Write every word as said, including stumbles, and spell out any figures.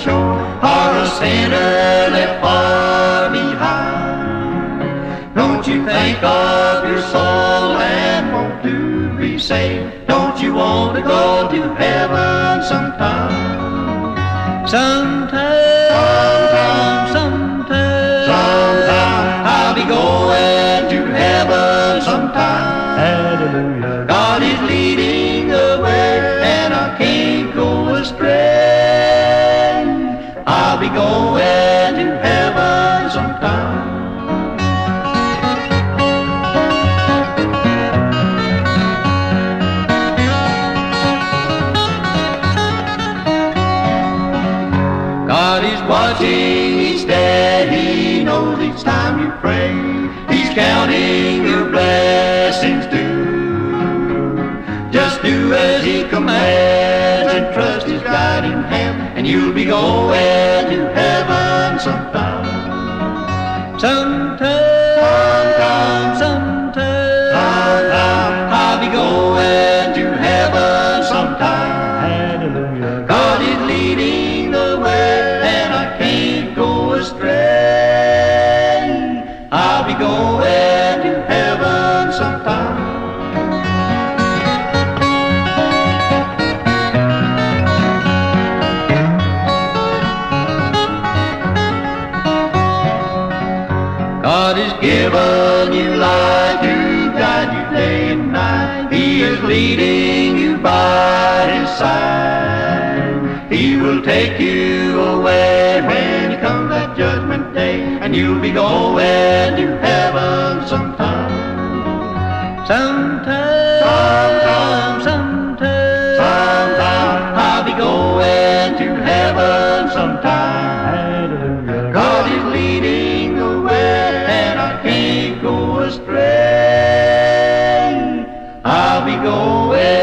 shore, or a sinner left far behind. Don't you think of your soul and want to be saved? Don't you want to go to heaven sometime? Sometime, Sometime, sometime, sometime I'll be going to heaven sometime. hallelujah. God is leading the way and I can't go astray. I'll be going to heaven sometime. God is watching each day, He knows each time you pray. He's counting your blessings too. Just do as He commands and trust His guiding hand, and you'll be going to heaven sometime. Sometime, Sometime, sometime, sometime I'll be going to heaven sometime. hallelujah. God is leading the way and I can't go astray. I'll be going to heaven sometime. God has given you light to guide you day and night. He is leading you by His side. He will take you away when comes that judgment day, and you'll be going to heaven sometime. Sometime, Sometime, sometime, sometime I'll be going to heaven sometime. hallelujah. God is leading the way and I can't go astray. I'll be going